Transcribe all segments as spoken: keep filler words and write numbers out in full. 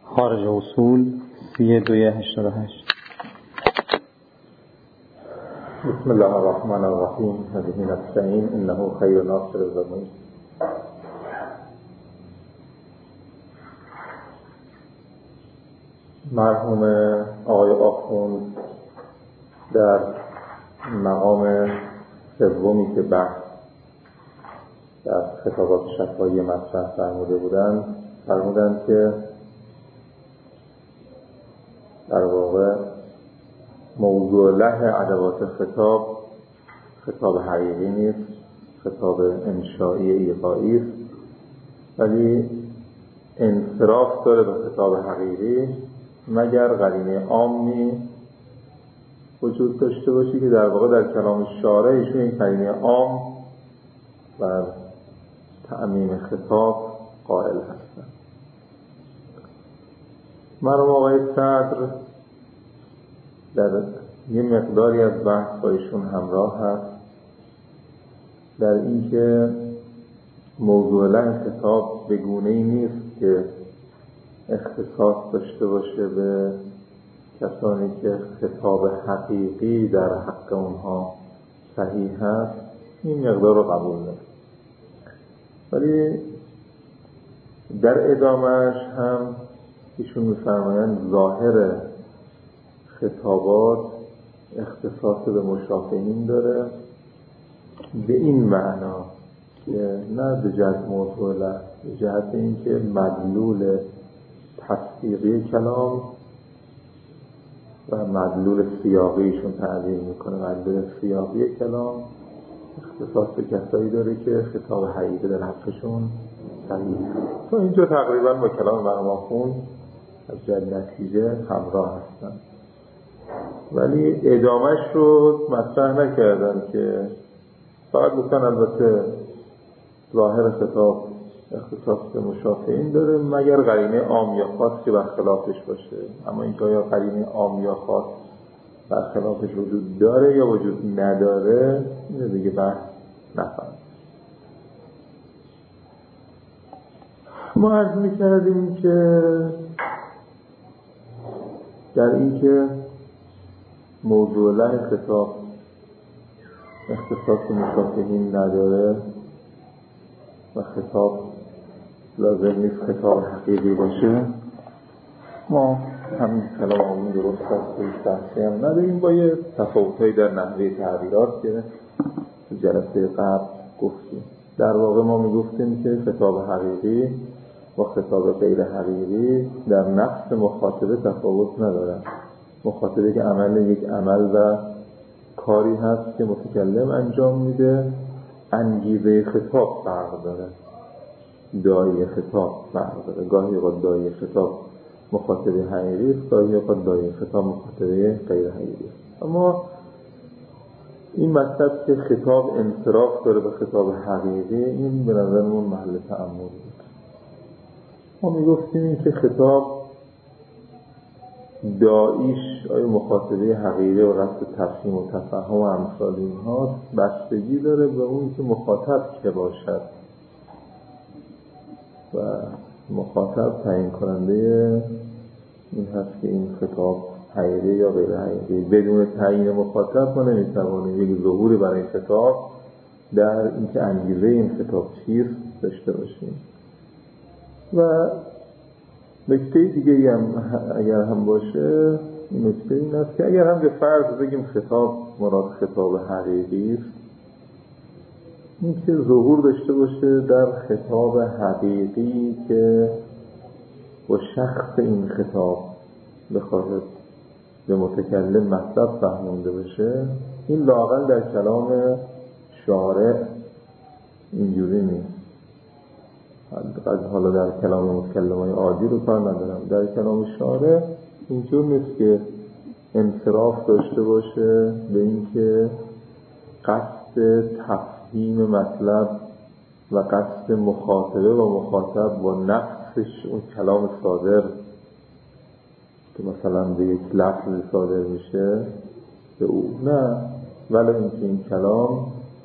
خارج اصول سی دوی هشتاد و هشت. بسم الله الرحمن الرحیم و به نستعین انه خیر ناصر و معین. مرحوم آقای آخوند در مقام سومی که بحث در خطابات شفاهی مطرح فرموده بودند فرمودند که در واقع موضوع له ادوات خطاب خطاب حقیقی نیست، خطاب انشایی ایقاعی است، ولی انصراف داره به خطاب حقیقی مگر قرینه عامی وجود داشته باشه که در واقع در کلام شارع ایشون این قرینه عام و تعمیم خطاب قائل هستند. مرحوم آقای صدر در یه مقداری از بحث با ایشون همراه هست در اینکه موضوع له خطاب به گونه‌ای نیست که اختصاص داشته باشه به کسانی که خطاب حقیقی در حق اونها صحیح هست. این مقدار رو قبول داره، ولی در ادامهش هم ایشون می‌فرمایند ظاهر خطابات اختصاص به مشافهین داره به این معنا که نه به جهت موضوع له، به جهت اینکه مدلول تصدیقی کلام و مدلول سیاقیشون تعبیر میکنه. مدلول سیاقی کلام اختصاص به کسایی داره که خطاب حقیقی در حقشون صحیح هست. تا اینجا تقریبا با کلام مرحوم آخوند از جهت نتیجه همراه هستن، ولی ادامهش رو مطرح نکردن که فقط گفتن البته ظاهر خطاب اختصاص به مشافهین داره مگر قرینه عام یا خاص که برخلافش باشه. اما اینکه آیا قرینه عام یا خاص برخلافش وجود داره یا وجود نداره اینه دیگه بحث نفهم. ما عرض می‌کردیم که در این که موضوع له خطاب اختصاص مشافهین نداره و خطاب لازم نیست خطاب حقیقی باشه، ما همین کلاممون درست هست و هیچ بحثی هم نداریم. با یه تفاوت‌هایی در نحوه تعبیرات که تو جلسه قبل گفتیم. در واقع ما میگفتیم که خطاب حقیقی و خطاب غیر حقیقی در نفس مخاطبه تفاوت ندارن. مخاطبه که عمل یک عمل و کاری هست که متکلم انجام میده، انگیزه خطاب فرق داره، داعی خطاب فرق داره. گاهی اوقات داعی خطاب مخاطبه حقیقی است، گاهی اوقات داعی خطاب مخاطبه غیر حقیقی است. اما این مطلب که خطاب انصراف داره به خطاب حقیقی، این به نظرمون محل تأمل بود. ما میگفتیم این که خطاب داعیش آیا مخاطبه حقیقی و رفت تفهیم و تفهم و امثال اینها بستگی داره به اون که مخاطب که باشد و مخاطب تعیین کننده این هست که این خطاب حقیقی یا غیر حقیقی. بدون تعیین مخاطب ما نمیتوانیم یک ظهوری برای خطاب در اینکه انگیزه این خطاب چیست داشته باشیم. و نکته دیگه هم اگر هم باشه، این نکته این است که اگر هم به فرض بگیم خطاب مراد خطاب حقیقی است، این که ظهور داشته باشه در خطاب حقیقی که با شخص این خطاب بخواهد به متکلم مطلب فهمونده بشه، این لااقل در کلام شارع اینجوری نیست. حالا در کلام متکلمای عادی رو کار ندارم، در کلام شارع اینجور نیست که انصراف داشته باشه به این که قصد تفهیم مطلب و قصد مخاطبه و مخاطب با نفسش اون کلام صادر که مثلا به یک لفظ صادر میشه به او نه، ولی اینکه این کلام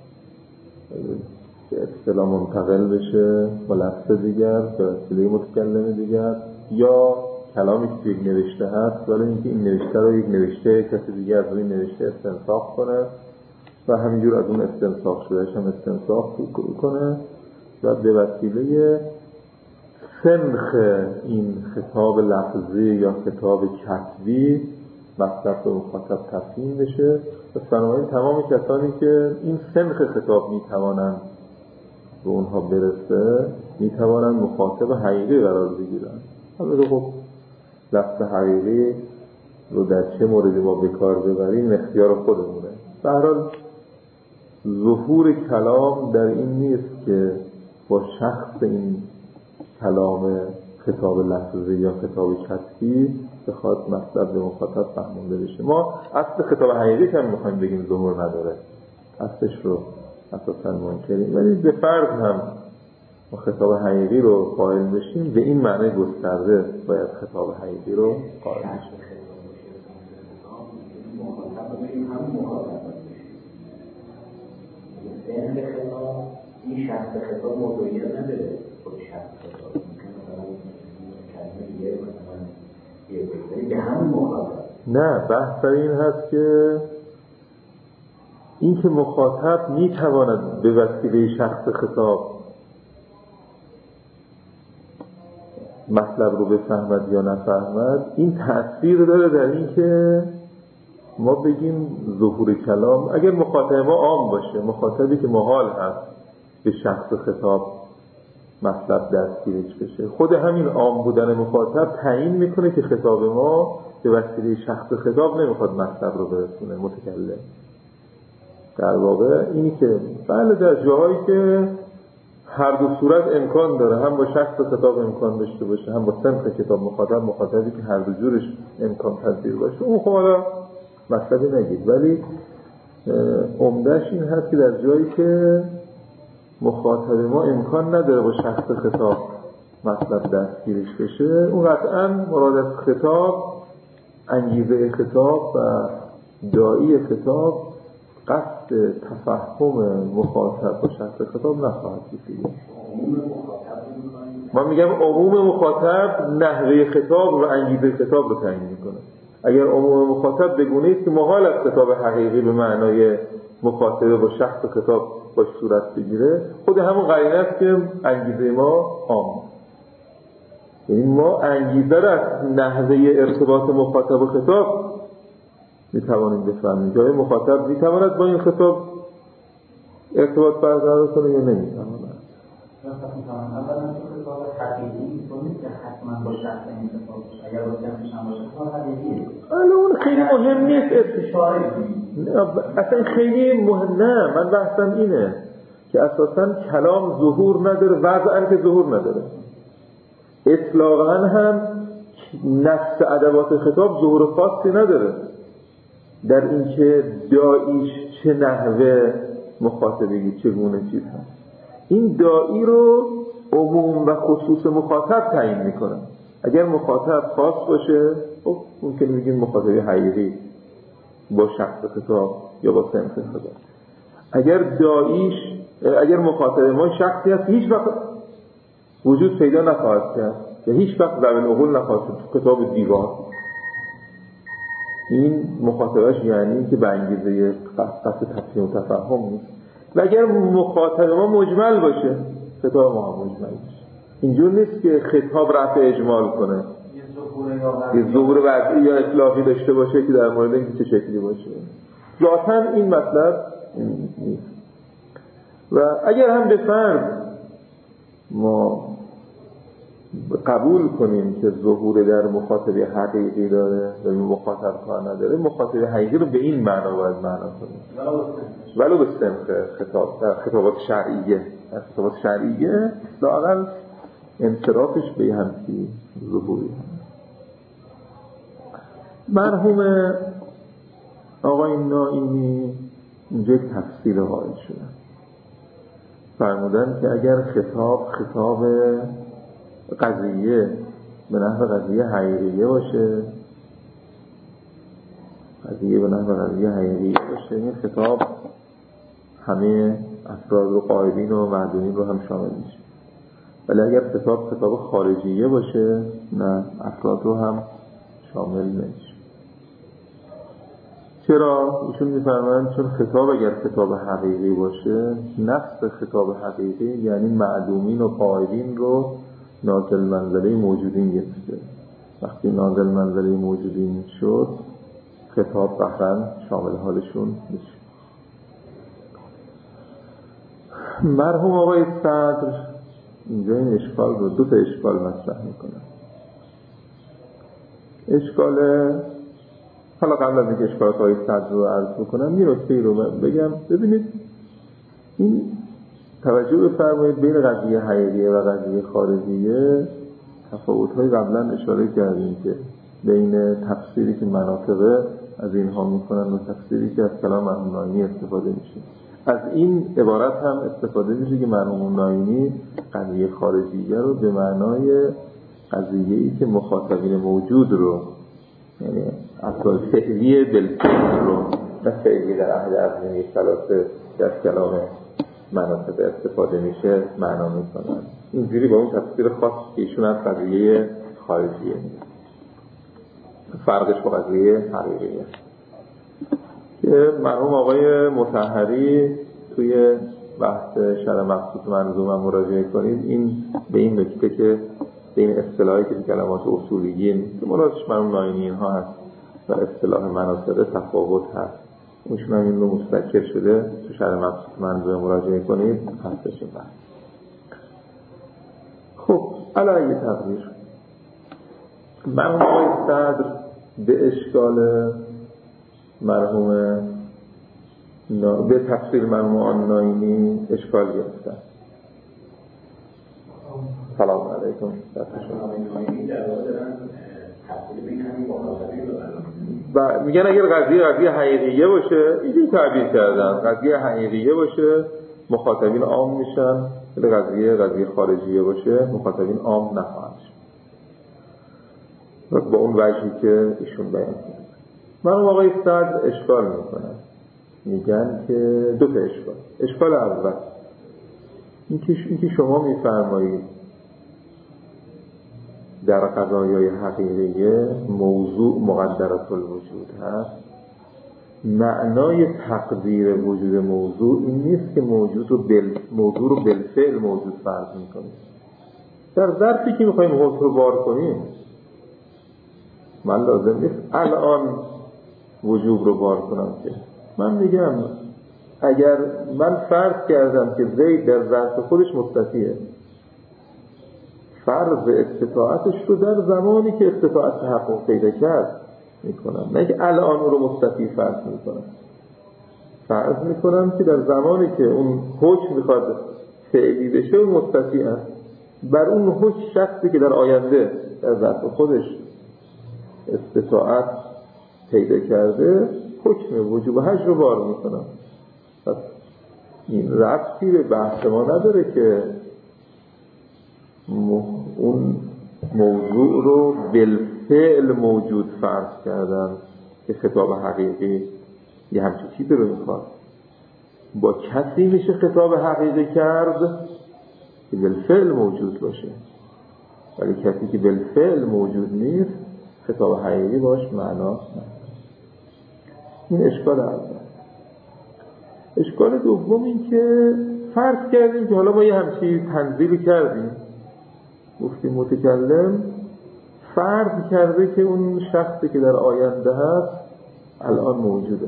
که اصطلاح منتقل بشه با لفظ دیگر به وسیله متکلم دیگر یا کلامی که یک نوشته هست، ولی اینکه این نوشته رو یک نوشته کسی دیگه از روی نوشته استنساخ کنه و همینجور از اون استنساخ شدهش هم استنساخ کنه و به وسیله سنخ این خطاب لفظی یا خطاب کتبی مطلب به مخاطب تفهیم بشه. و بنابراین تمام کسانی که این سنخ خطاب میتوانند به اونها برسه میتوانند مخاطب حقیقی قرار بگیرن. البته خب لفظ حقیقی رو در چه موردی ما به کار ببریم اختیار خودمونه. به هر حال ظهور کلام در این نیست که با شخص این کلام خطاب لفظی یا خطاب کتبی بخواد مطلب به مخاطب فهمونده بشه. ما اصل خطاب حقیقی که هم میخوایم بگیم ظهور نداره، اصلش رو اساساً منکریم، ولی به فرض هم ما خطاب حقیقی رو قائل بشیم، به این معنی گسترده باید خطاب حقیقی رو قائل بشیم. این شخص خطاب موضوعیت نداره، خود شخص خطاب کلمه یه مثلا یه بکنی به همون مخاطب. نه، بحث در این هست که این که مخاطب میتواند به وسیله شخص خطاب مطلب رو بفهمد یا نفهمد، این تأثیر داره در این که ما بگیم ظهور کلام. اگر مخاطب ما عام باشه، مخاطبی که محال هست به شخص خطاب مطلب دستگیرش بشه، خود همین عام بودن مخاطب تعیین میکنه که خطاب ما به وسیله شخص خطاب نمیخواد مطلب رو برسونه متکلم. در واقع اینی که بله در جاهایی که هر دو صورت امکان داره، هم با شخص خطاب امکان داشته باشه، هم با سنخ کتاب مخاطب مخاطبی که هر دو جورش امکان پذیر باشه، اون خب حالا مطلبی نگید. ولی عمده‌اش این هست که در جایی که مخاطب ما امکان نداره با شخص خطاب مطلب دستگیرش بشه، اون قطعاً مراد از خطاب انگیزه خطاب و داعی خطاب قصد تفهم مخاطب با شخص خطاب نخواهد بود. من میگم عموم مخاطب نحوه خطاب و انگیزه خطاب رو تعیین میکنه. اگر عموم مخاطب بگونه است که محال از خطاب حقیقی به معنای مخاطبه با شخص خطاب باش صورت بگیره، خود همون قرینه است که انگیزه ما عام. یعنی ما انگیزه را از نحوه ارتباط مخاطب و خطاب میتوانیم بفهمیم. جای مخاطب میتواند با این خطاب ارتباط برقرار کنه یا نمیتواند. اولا خطاب حقیقی میتونید که حتما با شخص این خطاب باشه. اگر با شخصش هم باشه خطاب حقیقیه. حالا اون خیلی مهم نیست. اصلا خیلی مهم نه. من بحثم اینه که اساساً کلام ظهور نداره، وضعاً که ظهور نداره. اطلاقاً هم نفس ادوات خطاب ظهور خاصی نداره در اینکه داعیش چه نحوه مخاطبی چگونه چیز هست. این داعی رو عموم و خصوص مخاطب تعیین میکنه. اگر مخاطب خاص باشه خب ممکن میگیم مخاطبی حقیقی با شخص خطاب یا با سنخ خطاب. اگر داعیش اگر مخاطب ما شخصی هست هیچ وقت وجود پیدا نخواهد کرد و هیچ وقت ذوی العقول نخواهد تو کتاب دیوار. این مخاطبش یعنی که به انگیزه قصد تفهیم و تفهم نیست. و اگر مخاطب ما مجمل باشه خطاب ما هم مجمل باشه. اینجور نیست که خطاب رفع اجمال کنه، یه ظهور وضعی یا اطلاقی داشته باشه که در مورد اینکه چه شکلی باشه. ذاتاً این مطلب نیست. و اگر هم به فرض ما قبول کنیم که ظهور در مخاطب حقیقی داره و مخاطب کار نداره، مخاطب حقیقی رو به این معنا باید معنا کنیم ولو به سنخ خطاب در خطابات شرعیه در خطابات شرعیه لااقل انصرافش به همچی ظهوری هم. مرحوم آقای نائینی اینجا یک تفصیل قائل شدن، فرمودن که اگر خطاب خطاب قضیه به نحو قضیه حقیقیه باشه قضیه به نحو قضیه حقیقیه باشه این خطاب همه افراد و قائلین و معدومین رو هم شامل میشه. ولی اگر خطاب خطاب خارجیه باشه نه، افراد رو هم شامل نمیشه. چرا؟ ایشون میفرمایند چون خطاب اگر خطاب حقیقی باشه، نفس خطاب حقیقی یعنی معدومین و قائلین رو نازل منزله موجودین گرفته. وقتی نازل منزله موجودین شد، خطاب قطعاً شامل حالشون میشه. مرحوم آقای صدر اینجا این اشکال رو دو تا اشکال مطرح میکنه. اشکال، حالا قبل از اینکه اشکالات آقای صدر رو عرض بکنم یه نکته رو بگم. ببینید این توجه بفرمایید بین قضیه حقیقیه و قضیه خارجیه تفاوت‌های قبلا اشاره کردیم که بین تفسیری که مناطقه از اینها میکنن و تفسیری که از کلام مرحوم ناینی استفاده میشه. از این عبارت هم استفاده میشه که مرحوم ناینی قضیه خارجیه رو به معنای قضیه‌ای که مخاطبین موجود رو، یعنی افعال فعلی بالفعل رو، نه فعلی در اهل ازمینی ثلاثه که از کلام مناطق استفاده میشه معنا میکنن. اینجوری با اون تفسیر خاص که ایشون از قضیه خارجیه، فرقش با قضیه حقیقیه که مرحوم آقای مطهری توی بحث شرح مقصود منظومه مراجعه کنید. این به این نکته که به این اصطلاحی که کلمات اصولیین که مرادش مرحوم ناینی اینها هست و اصطلاح مناطق تفاوت هست، ایشون هم این رو مستکر شده تو شرح مقصود منظومه مراجعه کنید هستش بحث. خب علیه تقدیر مرحوم آقای صدر به اشکال مرحوم نا... به تفسیر مرحوم آن ناینی اشکال گرفتن. سلام علیکم. و میگن اگر قضیه قضیه حقیقیه باشه، اینجوری تعبیر کردن، قضیه حقیقیه باشه مخاطبین عام میشن، ولی قضیه قضیه خارجیه باشه مخاطبین عام نخواهند شد. با اون وجهی که ایشون بیان کرد. مرحوم آقای صدر اشکال میکنن، میگن که دو تا اشکال. اشکال اول این که شما میفرمایید در قضایای حقیقیه موضوع مقدرات الوجود هست، معنای تقدیر وجود موضوع این نیست که موجود رو بل... موضوع رو بالفعل موجود فرض میکنید. در ظرفی که میخواییم حکم رو بار کنیم، من لازم نیست الان وجوب رو بار کنم که من میگم اگر من فرض کردم که زید در ظرف خودش مستطیعه، فرض استطاعتش رو در زمانی که استطاعت تحقق پیدا کرد میکنم، نه که الان اون رو مستطیع فرض میکنم. فرض میکنم که در زمانی که اون حکم میخواد فعلی بشه اون مستطیع است، بر اون حکم شخصی که در آینده در ظرف خودش استطاعت پیدا کرده حکم وجوب حج رو بار میکنم. پس این ربطی به بحث ما نداره که اون موضوع رو بالفعل موجود فرض کردن که خطاب حقیقی یه همچین چیزی رو میخواد. با کسی میشه خطاب حقیقی کرد که بالفعل موجود باشه، ولی کسی که بالفعل موجود نیست خطاب حقیقی باش معنا نه. این اشکال اول. اشکال دوم این که فرض کردیم که حالا ما یه همچین تنزیلی کردیم، گفتیم متکلم فرض کرده که اون شخصی که در آینده هست الان موجوده.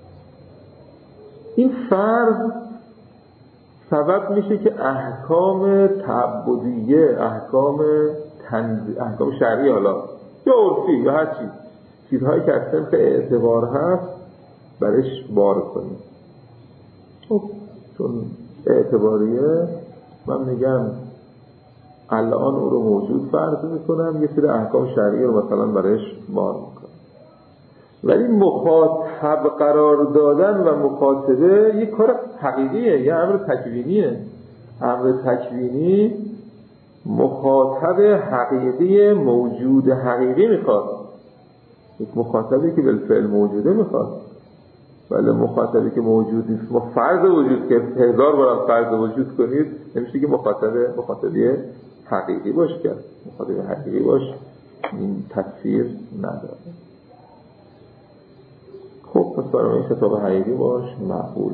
این فرض سبب میشه که احکام تعبدیه، احکام تنزیل، احکام شرعی حالا یا عرفی یا هر چیز، چیزهایی که اصلا که اعتبار هست برش بار کنیم. خب چون اعتباریه من میگم الان او رو موجود فرض میکنم، یه سری احکام شرعی رو مثلا برش بار میکنم. ولی مخاطب قرار دادن و مخاطبه یه کار حقیقیه، یه امر تکوینیه. امر تکوینی مخاطب حقیقی موجود حقیقی میخواد، یک مخاطبی که بالفعل موجوده میخواد. ولی مخاطبی که موجود نیست ما فرض وجود که هزار بار فرض وجود کنید نمیشه که مخاطب مخاطبی حقیقی باش کرد. مخاطبی حقیقی باش این تفسیر نداره. خب پس برای این خطاب حقیقی باش مقبول.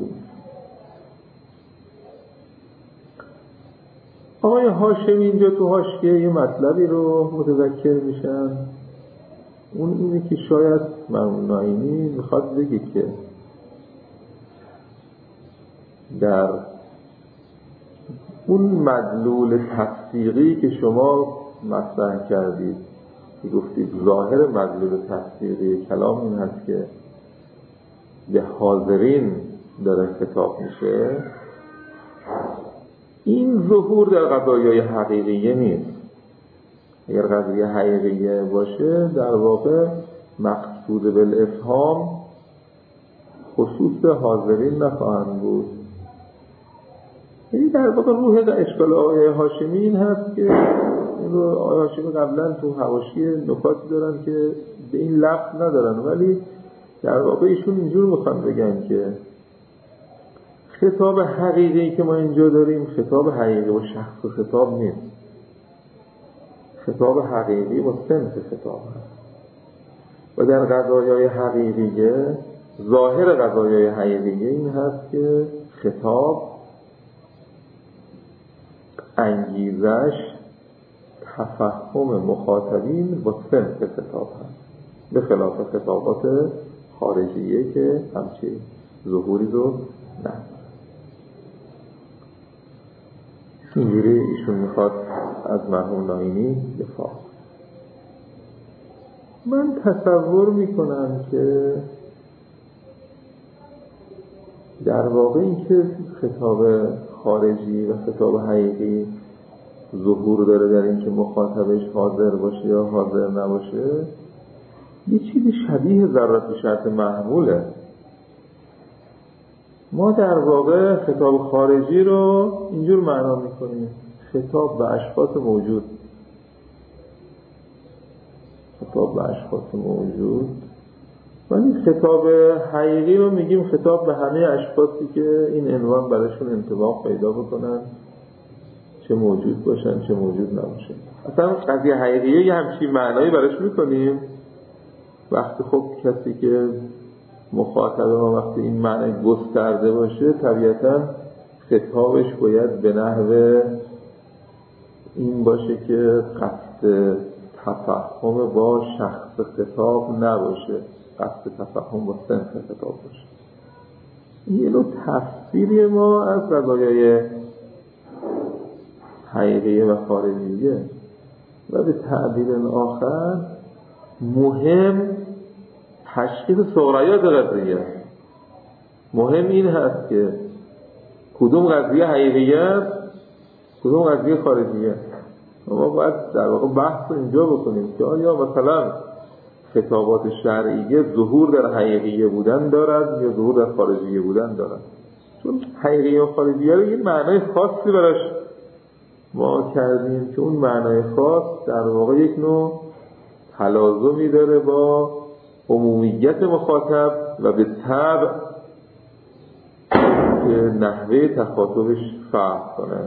آقای هاشمی اینجا تو حاشیه یه مطلبی رو متذکر میشن، اون اینه که شاید مرحوم ناینی میخواد بگه که در اون مدلول تفسیری که شما مطرح کردید که گفتید ظاهر مدلول تفسیری کلام این هست که به حاضرین داره خطاب میشه، این ظهور در قضایای حقیقیه نیست. اگر قضیه حقیقیه باشه در واقع مقصود بالافهام خصوص حاضرین نخواهند بود. یعنی در واقع روح اشکال آقای هاشمی این هست که این رو آقای هاشمی قبلا تو حواشی نکاتی دارن که به این لفظ ندارن، ولی در واقع ایشون اینجور میخوان بگن که خطاب حقیقی که ما اینجا داریم خطاب حقیقی و شخص و خطاب نیست. خطاب حقیقی و صنف خطاب هست و در قضایای حقیقیه ظاهر قضایای حقیقیه این هست که خطاب انگیزش تفهم مخاطبین و صنف خطاب هست، به خلاف خطابات خارجیه که همچین ظهوری رو نداره. اینجوری ایشون میخواد از مرحوم ناینی دفاع. من تصور میکنم که در واقع این که خطاب خارجی و خطاب حقیقی ظهور داره در این که مخاطبش حاضر باشه یا حاضر نباشه یه چیزی شبیه ضرورت شرط محموله. ما در واقع خطاب خارجی رو اینجور معنا میکنیم خطاب به اشخاص موجود، خطاب به اشخاص موجود، ولی خطاب حقیقی رو میگیم خطاب به همه اشخاصی که این عنوان براشون انطباق پیدا بکنن، چه موجود باشن چه موجود نباشن. اصلا قضیه حقیقیه یه همچین معنایی براش میکنیم وقتی خب کسی که مخاطب ما وقتی این معنی گسترده باشه طبیعتاً خطابش باید به نحو این باشه که قصد تفاهم با شخص خطاب نباشه، قصد تفاهم با صنف خطاب باشه. این نوع تفسیری ما از قضایای حقیقیه و خارجیه و به تعبیر آخر مهم تشخیص صغریات قضیه. مهم این هست که کدوم قضیه حقیقیه است کدوم قضیه خارجیه. ما باید در واقع بحث اینجا بکنیم که آیا مثلا خطابات شرعیه ظهور در حقیقیه بودن دارد یا ظهور در خارجیه بودن دارد. چون حقیقیه و خارجیه رو یه معنای خاصی براش ما کردیم که اون معنای خاص در واقع یک نوع تلازمی داره با عمومیت مخاطب و به طبع که نحوه تخاطبش فرق کنه،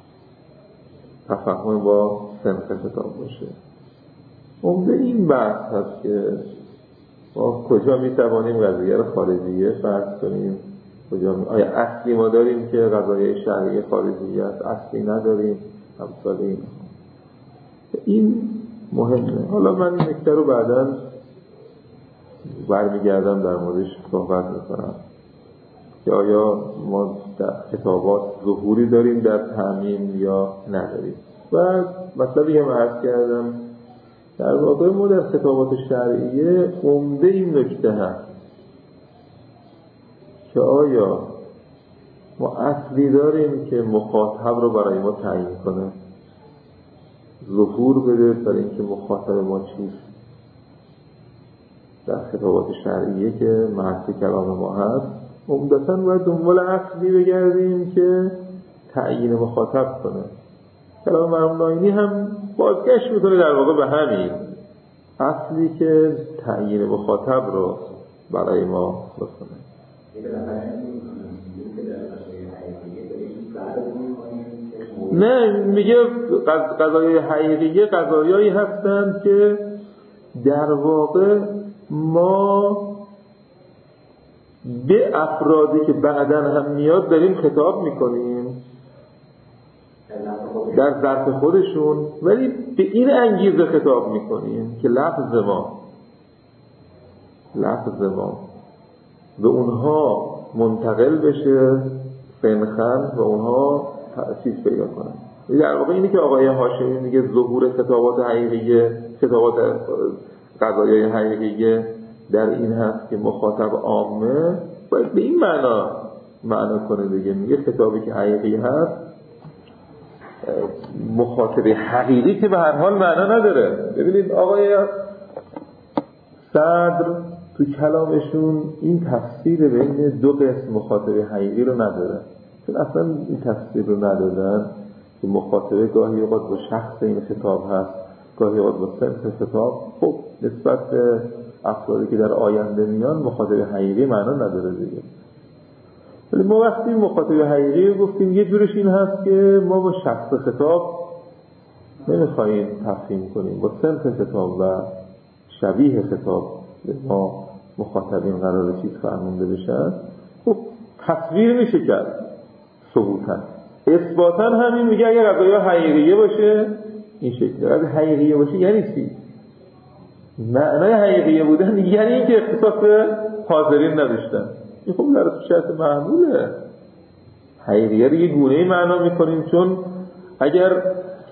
تفاهم با صنف خطاب باشه. عمده این بحث هست که ما کجا میتوانیم قضیه رو خارجیه فرض کنیم، کجا می... آیا اصلی ما داریم که قضایه شرعی خارجیه است، اصلی نداریم، همسال این این مهمه. حالا من این نکته رو بعداً برمیگردم در موردش صحبت میکنم که آیا ما در خطابات ظهوری داریم در تعمیم یا نداریم. و مطلبی هم عرض کردم در واقع ما در خطابات شرعیه عمده این نکته هست که آیا ما اصلی داریم که مخاطب رو برای ما تعیین کنه، ظهور بده برای اینکه مخاطب ما چیست در خطابات شرعیه که محل کلام ما هست. عمدتاً باید دنبال اصلی بگردیم که تعیین مخاطب کنه. کلام مرحوم ناینی هم بازگشت میکنه در واقع به همین اصلی که تعیین مخاطب رو برای ما بکنه. نه، میگه قضایای حقیقیه قضایایی هستند که در واقع ما به افرادی که بعداً هم میاد داریم خطاب میکنیم در ظرف خودشون، ولی به این انگیزه خطاب میکنیم که لفظ ما لفظ ما به اونها منتقل بشه سنخن و اونها چیز پیدا کنن. در واقع اینی که آقای هاشمی میگه ظهور خطابات حقیقیه، خطابات قضایای حقیقیه در این هست که مخاطب عامه باید به این معنا معنا کنه دیگه. میگه خطابی که حقیقی هست مخاطب حقیقی که به هر حال معنا نداره. ببینید آقای صدر تو کلامشون این تفسیر بین دو قسم مخاطب حقیقی رو نداره، چون اصلا این تفسیر رو ندادن که مخاطبه گاهی اوقات با شخص این خطاب هست، گاهی اوقات با صنف خطاب. خب نسبت به افرادی که در آینده میان مخاطب حقیقی معنا نداره دیگه. ولی ما وقتی مخاطب حقیقی گفتیم یه جورش این هست که ما با شخص خطاب نمیخواییم تفهیم کنیم، با صنف خطاب و شبیه خطاب ما مخاطبین قراره چیز فرمونده بشن. خب تصویر میشه کرد ثبوتا. اثباتا همین میگه اگر قضایا حقیقیه باشه این شکلی، اگر حقیقیه باشه یعنی چی؟ معنای حقیقیه بودن یعنی این که اختصاص به حاضرین نداشتن. این خب در شرط معموله. حقیقیه رو یه گونه‌ای معنا میکنیم، چون اگر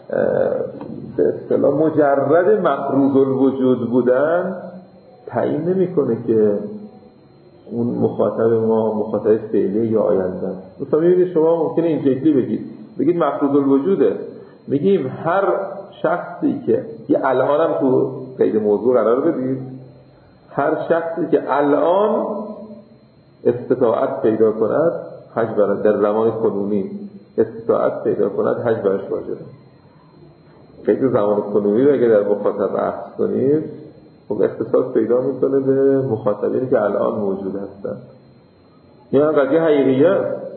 به اصطلاح مجرد مفروض الوجود بودن تعیین نمیکنه که اون مخاطب ما مخاطب فعلی یا آینده است. مثلا ببینید شما ممکنه این شکلی بگید بگید مفروض الوجوده، میگیم هر شخصی که یه الان هم تو قید موضوع قرار بدید، هر شخصی که الان استطاعت پیدا کند حج برای در زمان کنونی استطاعت پیدا کند حج برش واجبه. قید زمان کنونی رو اگه در مخاطب بحث کنید خب اختصاص پیدا میکنه به مخاطبینی که الان موجود هستن. یعنی قضیه حقیقیه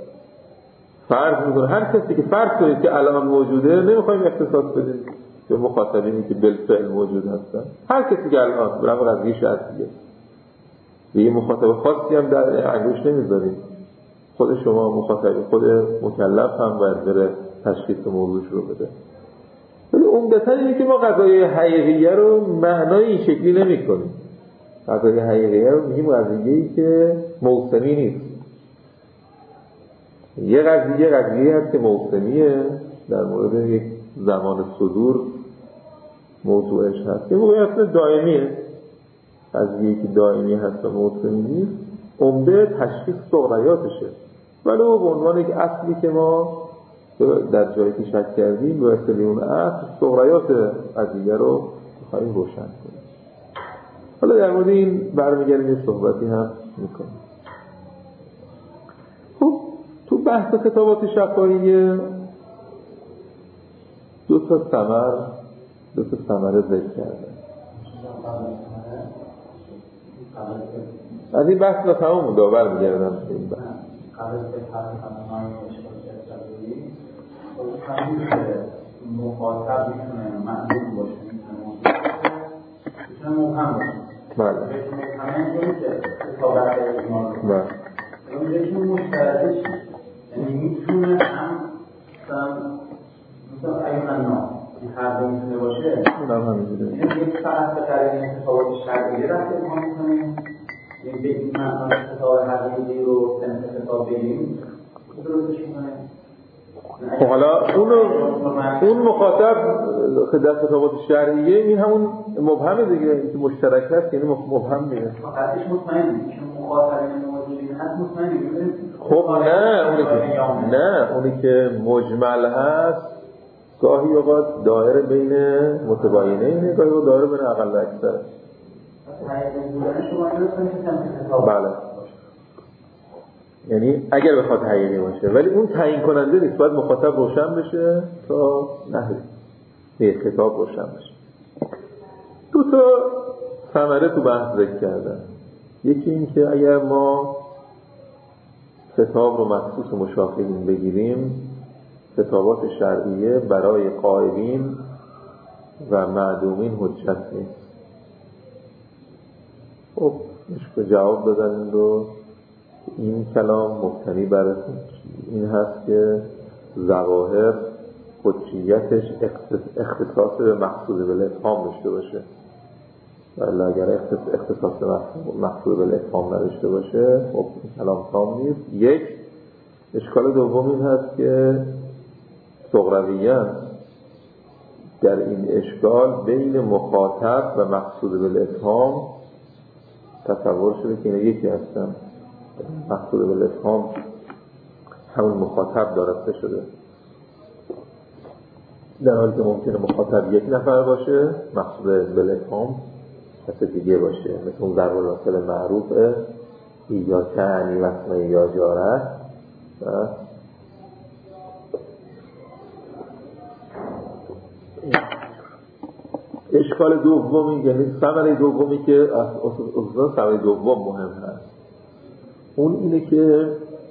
فرض میکنه هر کسی که فرض کنید که الان موجوده نمیخوایم اختصاص بدیم به مخاطبینی که بالفعل موجود هستن. هر کسی که الان برای قضیه شرط دیگه به یه مخاطب خاصی هم در انگوش نمیذاریم. خود شما مخاطب خود مکلف هم باید بره تشخیص موضوعش رو بده. ولی عمدتاً اینه که ما قضایای حقیقیه رو معنای این شکلی نمی کنیم. قضایای حقیقیه رو میگیم قضیه‌ای که موسمی نیست. یه قضیه قضیه هست که موسمیه، در مورد یک زمان صدور موضوعش هست. یه موقعی اصلا دائمیه. قضیه‌ای که دائمی هست و موسمی نیست عمده تشخیص سغریاتشه، ولی او به عنوان یک اصلی که ما در جایی که شک کردیم به واسطه اون اصل سغریات قضیه رو می‌خوایم روشن کنیم. حالا در مورد این برمیگردیم یه صحبتی هم میکنیم. خب تو بحث خطابات شفاهیه دو تا ثمر دو تا ثمره ذکر کردن. از این بحث رو تمام مونده برمیگردم به این بحث. قبل از همین که مخاطب میتونه معلوم باشه، میتونه مبهم باشه. بله. همین جوری که خطابت ایمان رو بله. اونجایی که مشترکش یعنی میتونه هم مثلا ایمان نا این هر دو میتونه باشه. اونم همینجوره. یعنی یک فقط به قرار انتخابات شرعیه رفته ما میتونیم یعنی به این معنی خطاب حقیقی رو تنظیم خطاب بگیریم درستش میکنیم. خب حالا اون اون مخاطب در خطابات شرعیه این همون مبهمه دیگه، که مشترک هست یعنی مبهم دیگه. خطش مطمئن نیست که مخاطبین موجودین هست مطمئن نیست. خب نه اونی که نه اونی که مجمل هست گاهی اوقات دایره بین متباینه، گاهی اوقات دایره بین اقل و اکثر. بله. یعنی اگر بخواد حقیقی باشه، ولی اون تعیین کننده نیست، باید مخاطب روشن بشه تا نه به خطاب روشن بشه. دو تا ثمره تو بحث ذکر کردن. یکی این که اگر ما خطاب رو مخصوص مشافهین بگیریم، خطابات شرعیه برای قائلین و معدومین حجت نیست. خب مشکل جواب دادن و این کلام مبتنی بر این هست که ظواهر حجیتش اختصاص به مقصود بالافهام داشته باشه، ولی اگر اختصاص مقصود بالافهام نداشته باشه خب این کلام تام نیست. یک اشکال دوم این هست که صغرویان در این اشکال بین مخاطب و مقصود بالافهام تصور شده که اینا یکی هستن. مقصود بالافهام همون مخاطب دارسته شده، در حالی که ممکنه مخاطب یک نفر باشه، مقصود بالافهام کسی دیگه باشه، مثل اون ضرب المثل معروفه یا کعنی و اسم یا جاره. اشکال دومی یعنی ثمره دومی که از اصلا ثمره دوم مهم هست، اون اینه که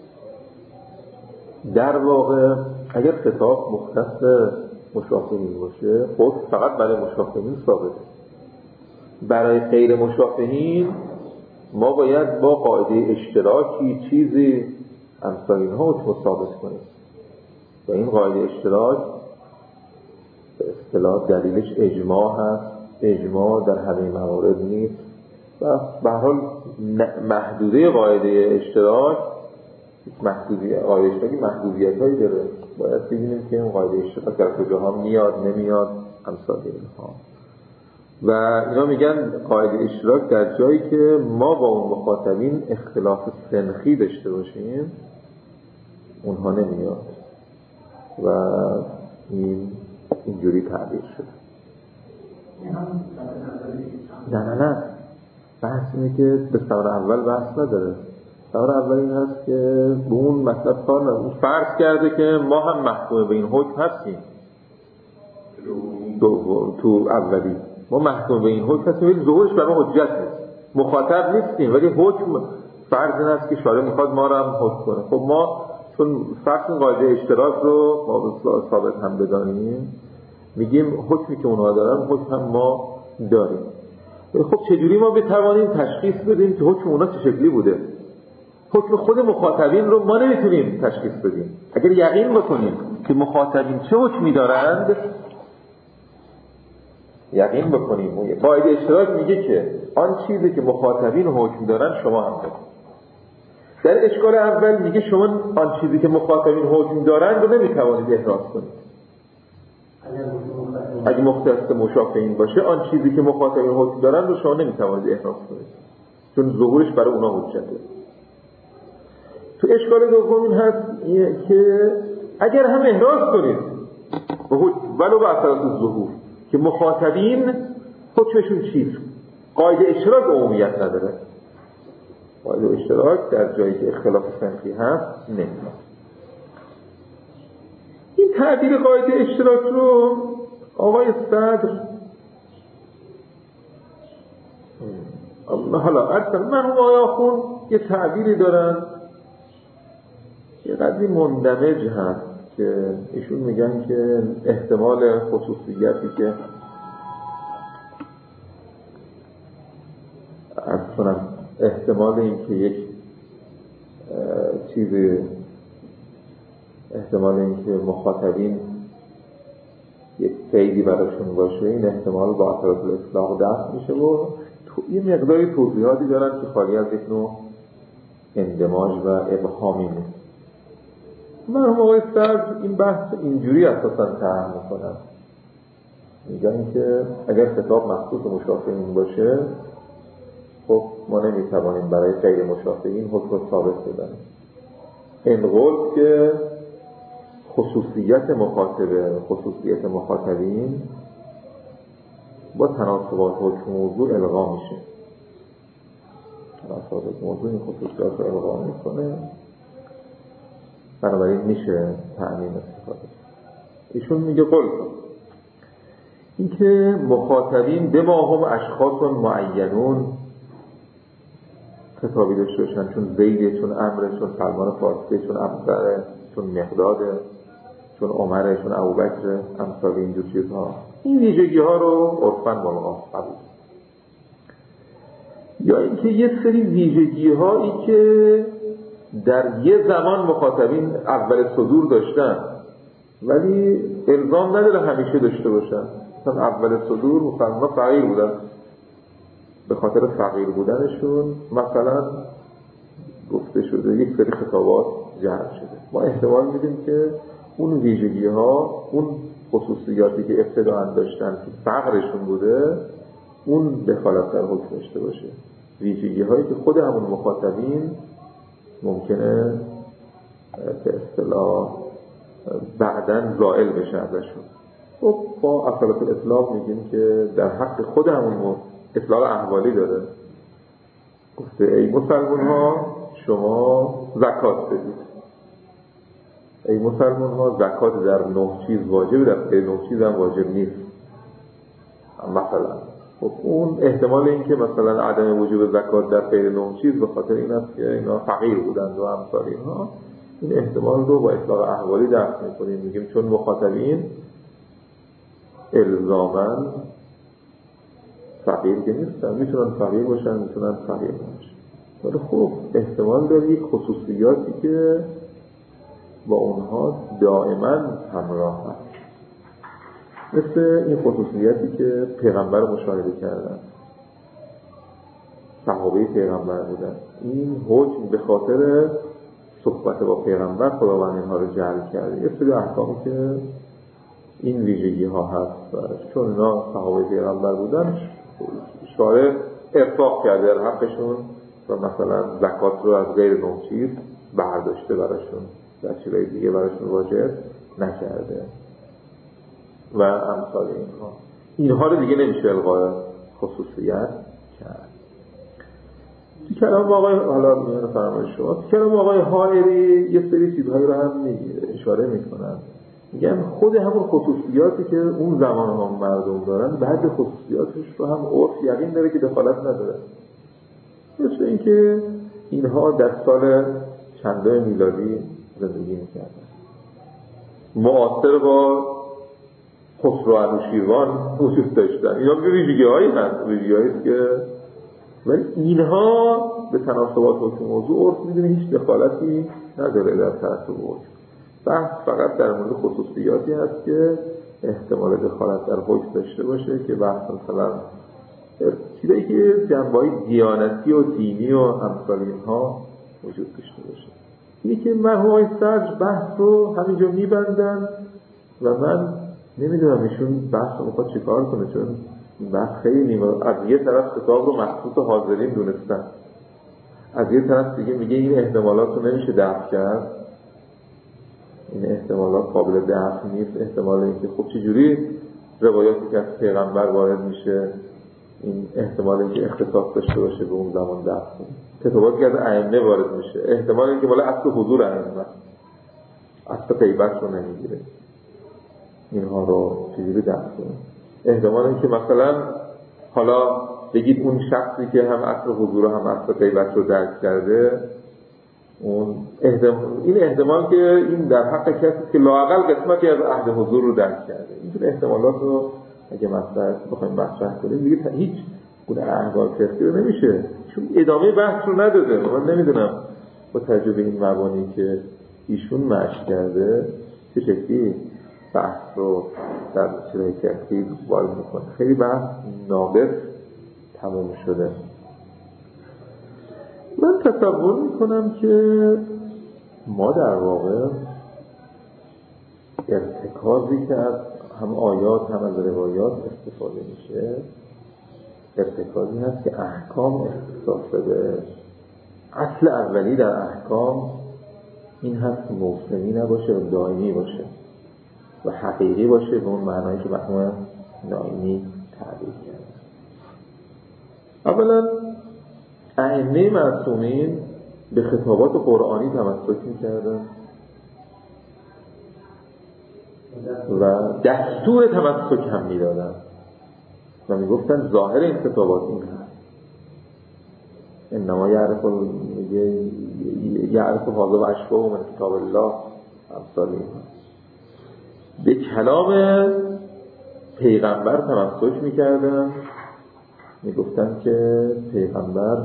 در واقع اگر خطاب مختص مشافهین باشه خود فقط برای مشافهین ثابته. برای غیر مشافهین ما باید با قاعده اشتراکی چیزی امثال اینها رو ثابت کنیم و این قاعده اشتراک به اصطلاح دلیلش اجماع هست. اجماع در همه موارد نیست و به هر حال محدوده قاعده اشتراک محدودیت قاعده اشتراکی محدودیت هایی داره. باید ببینیم که این قاعده اشتراک در کجاها میاد نمیاد امثال اینها. و اینا میگن قاعده اشتراک در جایی که ما با اون مخاطبین اختلاف سنخی داشته باشیم اونها نمیاد و این اینجوری تعبیر شده. نه نه نه بحث اینه که به سوال اول بحث نداره. سوال اول این هست که به اون مطلب کار نداره. فرض کرده که ما هم محکوم به این حکم هستیم تو, تو اولی ما محکوم به این حکم هستیم ولی ظهورش برای حجت نیست، مخاطب نیستیم ولی حکم فرض این هست که شارع میخواد ما رو هم حکم کنه. خب ما چون فرض قاعده اشتراک رو ما به ثابت هم بدانیم میگیم حکمی که اونها دارن حکم هم ما داریم. خب چجوری ما بتوانیم تشخیص بدیم که حکم اونها چه شکلی بوده؟ حکم خود مخاطبین رو ما نمیتونیم تشخیص بدیم. اگر یقین بکنیم که مخاطبین چه حکمی دارند یقین بکنیم قاعده اشتراک میگه که آن چیزی که مخاطبین حکم دارن شما هم دارید. در اشکال اول میگه شما آن چیزی که مخاطبین حکم دارن رو نمیتوانید احراز کنید. اگه مختص مشافهین باشه آن چیزی که مخاطبین حکم دارن رو شما نمیتوانید احراز کنید چون ظهورش برای اونا حجته. تو اشکال دوم این هست که اگر هم احراز کنید ولو به اساس ظهور که مخاطبین حکمشون چیست؟ قاعده اشتراک عمومیت نداره. قاعده اشتراک در جایی که اختلاف سنخی هست نمیاد. این تعبیر قاعده اشتراک رو آقای صدر حالا اصلا مرحوم آقای آخوند یه تعبیری دارن یه قدری مندمج هست که ایشون میگن که احتمال خصوصیتی که اصلا احتمال این که یک چیزی احتمال این که مخاطبین یک قیدی براشون باشه این احتمال با اثرات الاطلاق دفع میشه و یه مقداری توضیحاتی دارن که خالی از یک نوع اندماج و ابهامی نیست. مرحوم آقای صدر این بحث اینجوری اساساً طرح میکنن، میگن که اگر خطاب مخصوص مشافهین باشه خب ما نمیتوانیم برای غیر مشافهین حکم ثابت بدنیم. این قول که خصوصیت مخاطبه خصوصیت مخاطبین با تناسبات حکم موضوع الغا میشه. تناسبات موضوع این خصوصیات رو الغا میکنه، بنابراین میشه تعمیم استفاده. ایشون میگه قول این که مخاطبین به ما هم اشخاص معینون خطابی داشته باشن، چون زیده، چون امره، چون سلمان فارسی، چون ابوذر، چون مقداده، چون عمره، چون ابوبکر، امثال اینجور چیزها. این ویژگی ها رو عرفاً ملغا قبول. یا اینکه یه سری ویژگی هایی که در یه زمان مخاطبین اول صدور داشتن ولی الزام نداره همیشه داشته باشن. مثلا اول صدور مسلمان فقیر بودن، به خاطر فقیر بودنشون مثلا گفته شده یک سری خطابات جعل شده. ما احتمال میدیم که اون ویژگی ها، اون خصوصیاتی که ابتداء داشتن که فقرشون بوده، اون دخالت در حکم داشته باشه. ویژگی هایی که خود همون مخاطبین ممکنه به اصطلاح بعداً زائل بشه ازشون. خب با اصالت الاسلام میگیم که در حق خود همون اصلاح احوالی داره. گفته ای مسلمان ها شما زکات بدید. ای مسلمان ها زکات در نه چیز واجبه، در غیر نه چیز هم واجب نیست. مثلا خب اون احتمال این که مثلا عدم وجوب زکات در غیر نه چیز به خاطر این است که اینا فقیر بودند و امثال اینها، این احتمال رو با اطلاق احوالی درک میکنیم. میگیم چون مخاطبین الزاماً فقیر که نیستن، میتونن فقیر باشن، میتونن فقیر باشن، ولی خب احتمال داره یک خصوصیاتی که با اونها دائما همراه هست، مثل این خصوصیاتی که پیغمبر مشاهده کردن، صحابه پیغمبر بودن. این حکم به خاطر صحبت با پیغمبر خداوند اینها رو جعل کرده. یه سری احکامی که این ویژگی ها هست، چون اینا صحابه پیغمبر بودن شارع ارفاق کرده در حقشون و مثلا زکات رو از غیر نه چیز برداشته براشون، در چیزای دیگه براشون واجب نکرده و امثال اینها. اینها رو دیگه نمیشه الغای خصوصیت کرد. تو کلام آقای حالا میان فرمایش شما، تو کلام آقای حائری یه سری چیزهایی رو هم میگیره، اشاره میکنن، میگن خود همون خصوصیاتی که اون زمان هم مردم دارن بعد خصوصیاتش رو هم عرف یقین داره که دخالت نداره. مثل اینکه اینها در سال چندم میلادی زندگی میکردن، معاصر با خسرو انوشیروان وجود داشتن. اینا ویژگی هایی هست، ویژگی هایی که ولی اینها به تناسبات حکم موضوع عرف میدونه هیچ دخالتی نداره در ترتیب حکم. بحث فقط در مورد خصوصیاتی هست که احتمال دخالت در حکم داشته باشه، که بحث مثلا چیزایی که جنبه‌های دیانتی و دینی و امثال اینها وجود داشته باشه. اینه که مرحوم آقای صدر بحث رو همینجا میبندن و من نمیدونم ایشون بحث رو میخواد چیکار کنه، چون بحث خیلی نیمه. از یه طرف کتاب رو مخصوص حاضرین دونستن، از یه طرف دیگه میگه این احتمالات رو نمیشه دفع کرد، این احتمالات قابل دفع نیست. احتمال اینکه خب چجوری روایاتی که از پیغمبر وارد میشه این احتمال اینکه اختصاص داشته باشه به اون زمان دفع کنه، کتاباتی که از ائمه وارد میشه احتمال اینکه بالا اصل حضور ائمه، اصل غیبت رو نمیگیره، اینها رو چجوری دفع کنه. احتمال اینکه مثلا حالا بگید اون شخصی که هم اصل حضور هم اصل غیبت رو درک کرده، اون احتمال این احتمال که این در حق کسی که لااقل قسمتی از عهد حضور رو درک کرده، این احتمالات رو اگه مطرح بخوایم مطرح کنیم دیگه هیچ گونه احوال فقهی رو نمیشه، چون ادامه بحث رو نداده. من نمیدونم با تجربه این مبانی که ایشون مشق کرده چه شکلی بحث رو در چیزهای فقهی وارد میکنه. خیلی بحث ناقص تمام شده. من تصور میکنم که ما در واقع ارتکازی که از هم آیات هم از روایات استفاده میشه، ارتکازی هست که احکام اختصاص به اصل اولی در احکام این هست که موسمی نباشه و دائمی باشه و حقیقی باشه به اون معنایی که مرحوم نائینی تعبیر کرده. اولا ائمه معصومین به خطابات قرآنی تمسک می‌کردن و دستور تمسک هم می‌دادن و می‌گفتن ظاهر این خطابات این هست. انما یعرف یعرف حاضر و اشباه من کتاب الله امثال اینها. به کلام پیغمبر تمسک میکردن، میگفتن که پیغمبر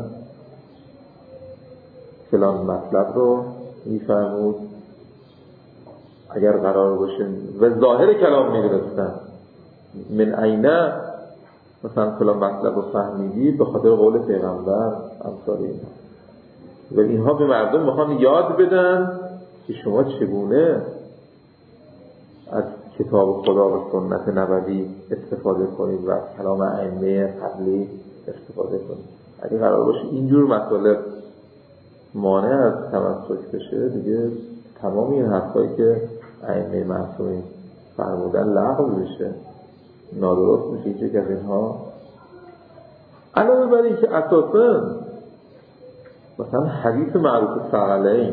فلان مطلب رو میفرمود اگر قرار باشه و ظاهر کلام میدونستن من عینه مثلا فلان مطلب رو فهمیدی به خاطر قول پیغمبر امثال اینها. و اینها به مردم میخوان یاد بدن که شما چگونه از کتاب خدا و سنت نبوی استفاده کنید و از کلام ائمه قبلی استفاده کنید. اگه قرار باشه اینجور مطالب مانع از تمسک بشه دیگه تمام این حرفایی که ائمه معصومین فرمودن لغو بشه، نادرست میشه یک از اینها. علاوه بر این که اساساً مثلا حدیث معروف ثقلین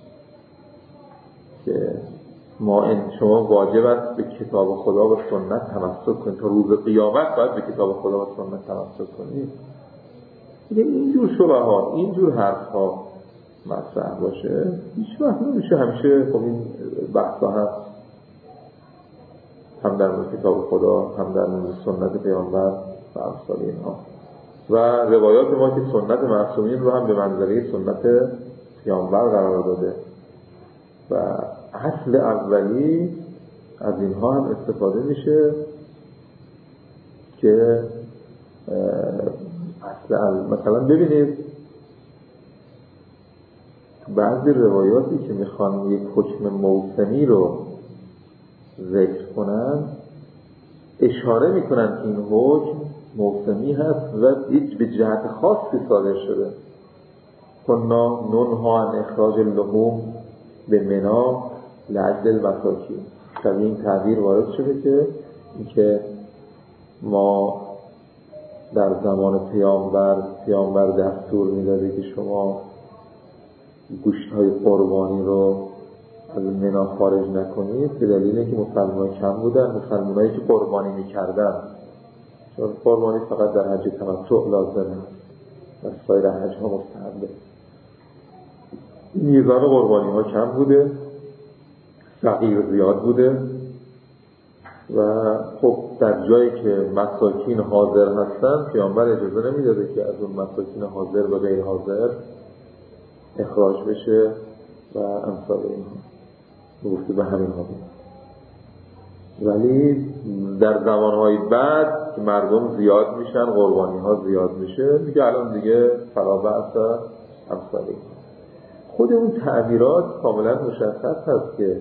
که ما این شما واجب است به کتاب خدا و سنت تمسک کنید، تا روز قیامت باید به کتاب خدا و سنت تمسک کنید. دیگه اینجور شبهات، اینجور حرفها مطرح باشه هیچ وقت نمیشه. همیشه خب این بحثا هست، هم در مورد کتاب خدا هم در مورد سنت پیامبر و امثال اینها. و روایات ما که سنت معصومین رو هم به منزله سنت پیامبر قرار داده و اصل اولی از اینها هم استفاده میشه که اصل مثلا ببینید بعضی روایاتی که میخوان یک حکم موسمی رو ذکر کنن اشاره میکنن که این حکم موسمی هست و به جهت خاصی صادر شده. کنا ننها عن اخراج اللحوم به منا لعجل المساکین. شبیه این تعبیر وارد شده که اینکه ما در زمان پیامبر پیامبر دستور میداده که شما گوشت‌های قربانی رو از منا خارج نکنید، به دلیل اینکه مسلمان‌ها کم بودن، مسلمان‌هایی که قربانی می‌کردن، چون قربانی فقط در حج تمتع لازمه و سایر حج‌ها مستحبه. میزان قربانی‌ها کم بوده، صغیر زیاد بوده و خب در جایی که مساکین حاضر هستن پیامبر اجازه نمیداده که از اون مساکین حاضر و غیر حاضر اخراج بشه و امثال اینها گفته به همین ها بود. ولی در زمانهای بعد که مردم زیاد میشن، قربانی ها زیاد میشه، میگه الان دیگه فرابعث امثال اینها. خود اون تعبیرات کاملا مشخص هست که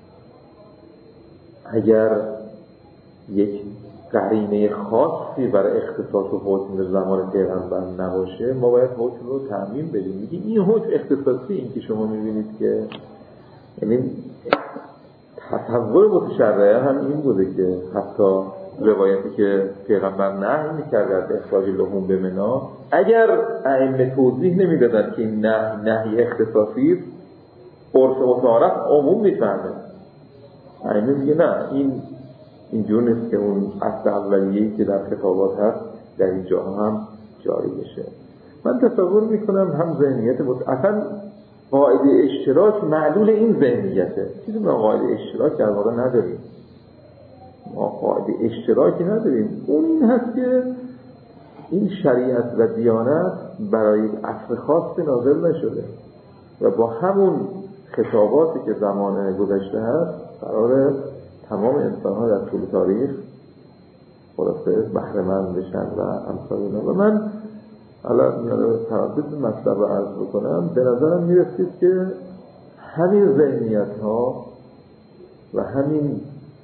اگر یک قرینه خاصی برای اختصاص و حکم زمان پیغمبر نباشه ما باید حکم رو تعمیم بدیم. میگه این حکم اختصاصی، این که شما میبینید که یعنی تصور متشرعه هم این بوده که حتی روایتی که پیغمبر نهی میکرد از اخراج لحوم به منا، اگر ائمه توضیح نمیدادن که این نهی نهی اختصاصی است، عرف متعارف عموم میفهمه. ائمه میگه نه این اینجور نیست که اون اصل اولیه‌ای که در خطابات هست در این جاها هم جاری بشه. من تصور میکنم هم ذهنیت بود اصلا قاعده اشتراک معلول این ذهنیته. چیزی ما قاعده اشتراک در واقع نداریم، ما قاعده اشتراکی نداریم. اون این هست که این شریعت و دیانت برای عصر خاصی نازل نشده و با همون خطاباتی که زمان گذشته هست قراره تمام انسان‌ها در طول تاریخ خلاصه بهره‌مند بشن و امثال اینا. و من حالا تردید مطلب رو عرض بکنم، به نظرم میرسید که همین ذهنیت‌ها و همین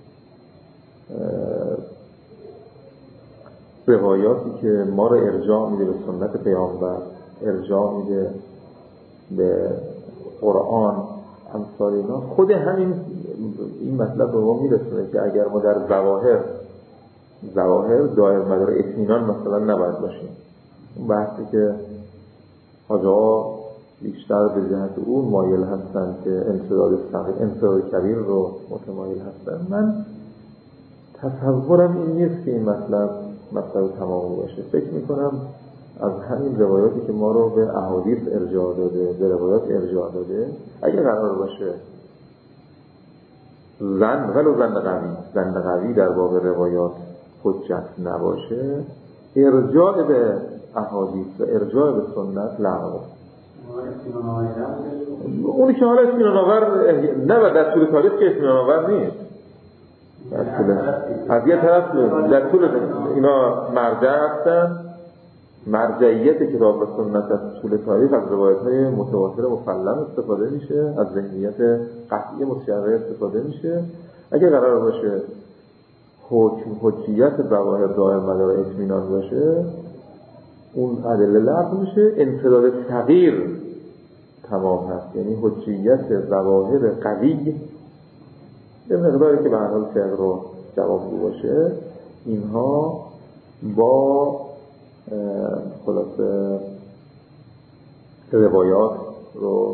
روایاتی که ما رو ارجاع میده به سنت پیامبر، ارجاع میده به قرآن، امثال اینا، خود همین این مطلب به ما میرسونه که اگر ما در ظواهر ظواهر دایر مدار اطمینان مثلا نباید باشیم. اون بحثی که حاجا بیشتر به جهت اون مایل هستن که انسداد صغیر انسداد کبیر رو متمایل هستن، من تصورم این نیست که این مطلب مطلب تمام باشه. فکر میکنم از همین روایاتی که ما رو به احادیث ارجاع داده، به روایات ارجاع داده، اگه قرار باشه زن ولو زن قوی زن قوی در باب روایات حجت نباشه، ارجاع به احادیث و ارجاع به سنت لغوه. اونی که حالا اطمینان آور نه و در طول تاریخ که اطمینان آور نیست، در طول از یه طرف در طول اینا مرجع هستن، مرجعیت کتاب و سنت از طول تاریخ از روایت‌های متواتر مسلم استفاده میشه، از ذهنیت قطعی متشرع استفاده میشه. اگه قرار باشه حکم حجیت ظواهر دائم مدار اطمینان باشه، اون ادله لغو میشه، انتداد صغیر تمام هست، یعنی حجیت ظواهر قوی به مقداری که به هر حال فقه رو جوابگو باشه، اینها با خلاصه روایات رو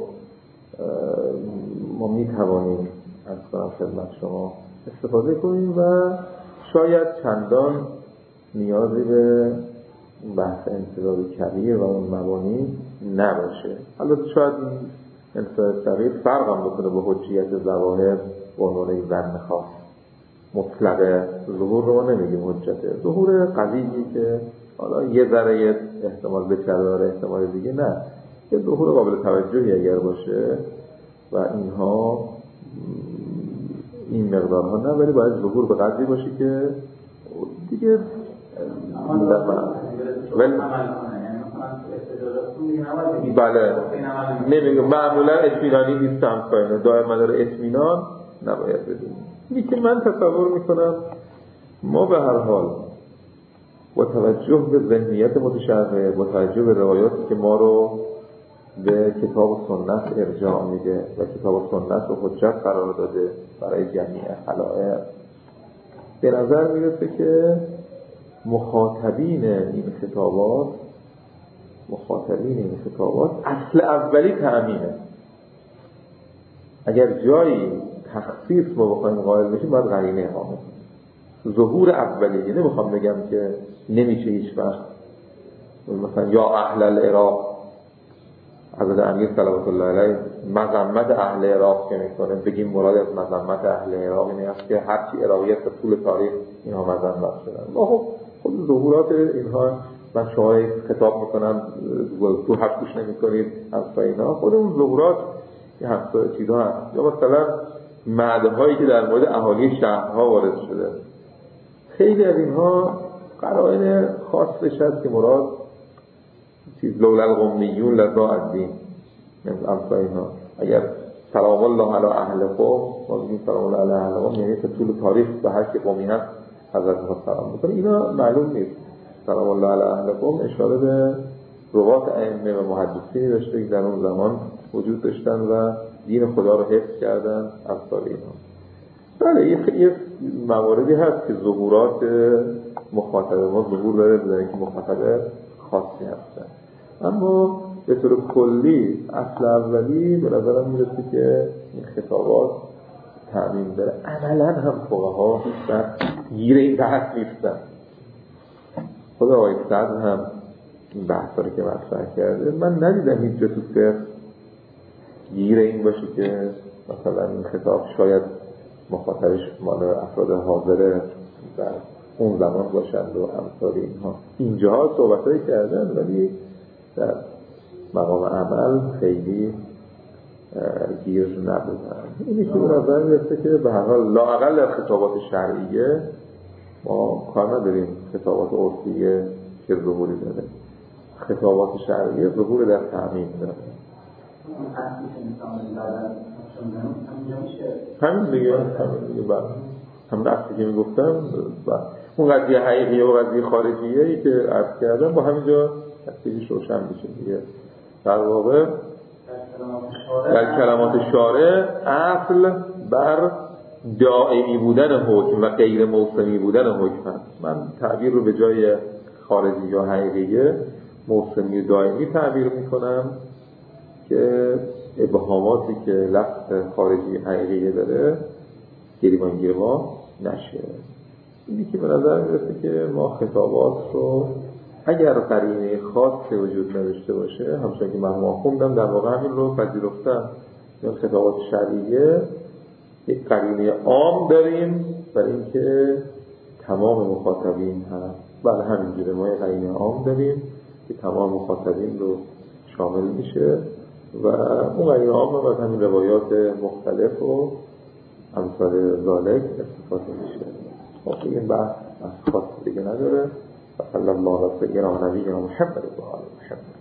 ما میتوانیم از کنم خدمت شما استفاده کنیم و شاید چندان نیازی به بحث انتداد کبیر و اون مبانی نباشه. البته شاید این انتداد صغیر فرق هم بکنه با حجیت ظواهر به عنوان یک ظن خاص. مطلق ظهور رو ما نمیگیم حجته، ظهور قویی که حالا یه ذره احتمال به داره، احتمال دیگه نه، یه ظهور قابل توجهی اگر باشه و اینها این مقدارها نه، ولی باید ظهور به قدری باشه که دیگه ولی بله نمیگم معمولا اطمینانی نیست همکارانه دائم مدار اطمینان نباید بدیم. اینی که من تصور میکنم ما به هر حال با توجه به ذهنیت متشرع، با توجه به روایاتی که ما رو به کتاب و سنت ارجاع میده و کتاب و سنت رو حجت قرار داده برای جمیع خلائق، به نظر میرسه که مخاطبین این خطابات مخاطبین این خطابات اصل اولی تأمینه. اگر جایی تخصیص ما بخوایم قائل بشیم باید قرینه اقامه ظهور اولی. نمیخوام بگم که نمیشه هیچ وقت مثلا یا اهل العراق حضرت امیر صلوات الله علیه مذمت اهل عراق که میکنه بگیم مراد از مذمت اهل عراق اینه است که هرچی عراقیت به طول تاریخ اینها مذمت شدن. ما خب خود ظهورات اینها من شما خطاب میکنم تو حرف گوش نمیکنید همسا اینا، خود اون ظهورات یه همسا چیزها هست. یا مثلا معده هایی که در مورد اهالی شهرها وارد شده، خیلی از اینها قرائن خاصش هست که مراد چیز لولا القمیون لذا الدین همسا اینا. اگر سلام الله علی اهل قوم ما بگیم سلام الله علی اهل قوم یعنی که طول تاریخ به هر که قومی هست حضرت ها سلام بکنه، اینا معلوم نیست. سلام الله علی اهل قوم اشاره به روات ائمه و محدثینی داشته که در اون زمان وجود داشتن و دین خدا رو حفظ کردن امثال اینا. بله یه خیلی مواردی هست که ظهورات مخاطب ما ظهور داره بدونه که مخاطب خاصی هستن، اما به طور کلی اصل اولی به نظرم میرسه که این خطابات تعمیم داره. عملا هم فقها در گیر این بحث نیستن. خود آقای صدر هم این بحثا رو که مطرح کرده من ندیدم هیچ جا تو فقه گیر این باشه که مثلا این خطاب شاید مخاطبش مال افراد حاضره در اون زمان باشند و امثال اینها. اینجاها صحبتایی کردن ولی در مقام عمل خیلی گیر نبودن. اینی که به نظر میرسه که به هر حال لااقل خطابات شرعیه ما کار نداریم خطابات عرفیه که ظهوری داره، خطابات شرعیه ظهور در تعمیم داره. همین دیگه همین دیگه بعد هم دستی که میگفتم اون قضیه حقیقیه و قضیه خارجیه ای که عرض کردم با همینجا دستیش روشن میشه دیگه. در واقع در کلمات شارع اصل بر دائمی بودن حکم و غیر موسمی بودن حکم هست. من تعبیر رو به جای خارجی یا حقیقیه موسمی و دائمی تعبیر میکنم که ابهاماتی که لفظ خارجی حقیقیه داره گریبان گریبان نشه. اینی که به نظر میرسه که ما خطابات رو اگر قرینه خاصی وجود نداشته باشه، همچنان که من خوندم در واقع همین رو پذیرفتم، این خطابات شرعیه یک قرینه عام داریم برای اینکه تمام مخاطبین هست. بله همینجوره، ما یک قرینه عام داریم که تمام مخاطبین رو شامل میشه و اون قرینه عام رو از همین روایات مختلف و امثال ذالک استفاده میشه. خب این بحث از خاص دیگه نداره. صلی الله علیه و سیدنا محمد و آل محمد.